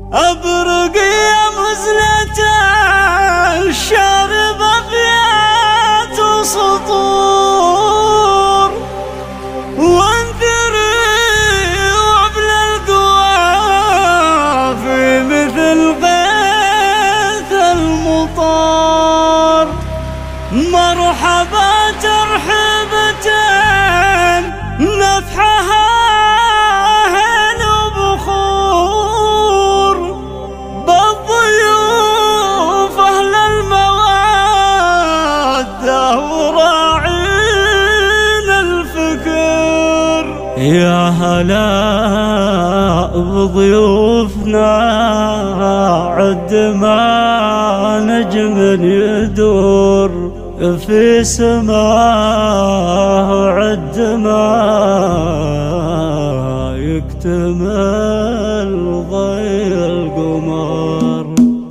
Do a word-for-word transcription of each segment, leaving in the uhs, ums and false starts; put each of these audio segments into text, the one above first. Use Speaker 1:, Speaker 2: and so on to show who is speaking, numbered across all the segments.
Speaker 1: أبرق يا مزلة الشارب أبيات وسطور، وانثري وابل القوافي مثل غيث المطار. مرحبا ترحيبتين نفحها هل وبخور، بالضيوف أهل المودة وراعين الفكر. يا هلا بضيوفنا عد ما نجم يدور في سماه، عد ما يكتمل ضي القمر.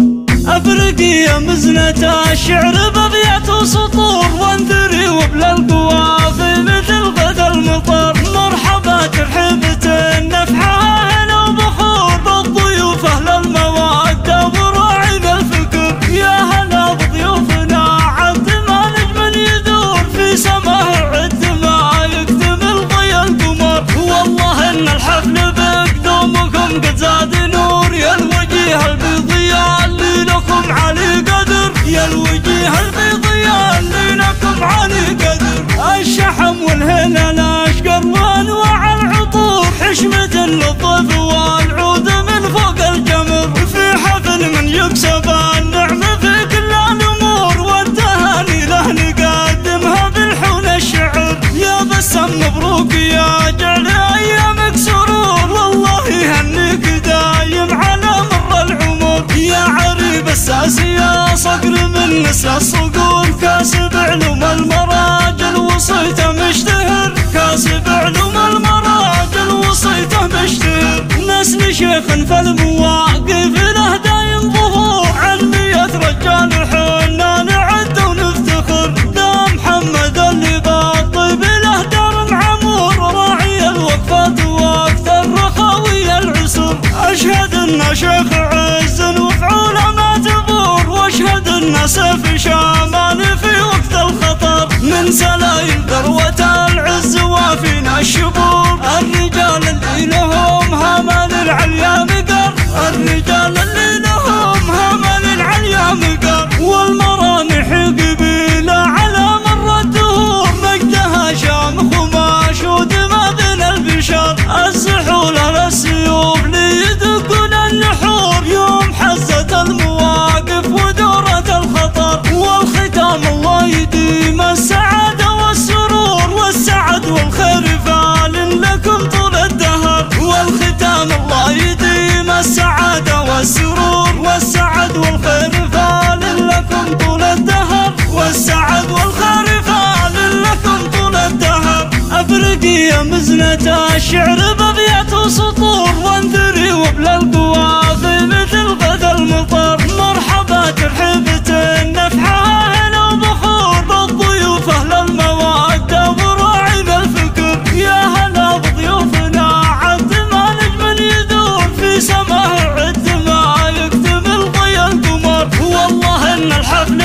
Speaker 1: أبرقي يا مزنة الشعر بأبيات وسطور، وانثري وبلا القوافي مثل غد المطر. مرحبا ترحيبتين نفحها هلا وبخور، بالضيوف أهل المودة وراعين الفكر. يا هلا بضيوفنا عد ما نجم يدور في سماه، عد ما يكتمل ضي القمر. والله إن الحفل بقدومكم قد زاد نور، يا الوجيه البيضية اللي لكم علي قدر، يا الوجيه البيضية اللي لكم علي قدر. الشحم والهلال أشقر وأنواع العطور، حشمة للضيف والعود من فوق الجمر. في حفل من يكسب النعمة في كل الأمور، والتهاني له نقدمها بالحون الشعر. يا بسم مبروك يا جعل أيامك سرور، والله يهنيك دايم على مر العمر. يا عريب الساسية صقر من نسى الصقور، كاسب علوم المراجل وصيته مشتهر، كاسب علوم المراجل وصيته مشتهر. نسل شيخ فالمواقف له دايم ظهور، علمية رجال حنا نعد ونفتخر. دا محمد اللي بالطيب له دار معمور، راعي الوقفات وقت الرخاوي العسر. أشهد إن شيخ عز وفعوله ما تبور، واشهد إن سيف شامان في وقت الخطر. من سلايل ذروة العز وفينا الشبور، الرجال اللي لهم همل العليا مقر، الرجال اللي لهم همل العليا مقر. والمرامح قبيلة على مر الدهور، مجدها شامخ وماشود ما بين البشر. السحولة للسيوف ليدقون النحور، يوم حزت المواقف ودورة الخطر. والختام الله يديم السعادة والسرور، والسعد والخير فال لكم طول الدهر. والختام الله يديم السعادة والسرور، والسعد والخير فال لكم طول الدهر. والسعد والخير فال لكم طول الدهر. أبرقي يا مزنة الشعر بأبيات وسطور، وانثري وبلا القوافي مثل غد المطر. مرحبا ترحيبتين نفحها هلا وبخور، بالضيوف أهل المودة وراعين الفكر. يا هلا بضيوفنا عد ما نجم يدور في سماه، عد ما يكتمل ضي القمر. والله إن الحفل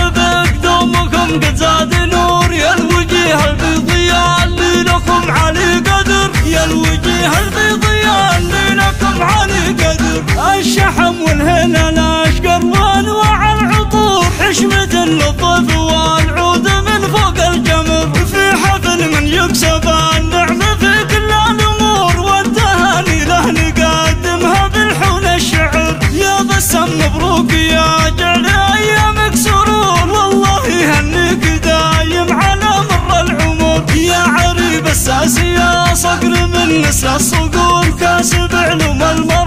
Speaker 1: بقدومكم قد زاد نور، يا الوجيه البيضية اللي لكم علي قدر، يا الوجيه البيضية اللي لكم علي قدر. الشحم والهلال أشقر وأنواع العطور، حشمة للضيف والعود من فوق الجمر. في حفل من يكسب النعمة في كل الأمور، والتهاني له نقدمها بالحون الشعر. يا بسم مبروك يا جعل أيامك سرور، والله يهنيك دايم على مر العمر. يا عريب الساسية صقر من نسى الصقور، كاسب علوم المراجل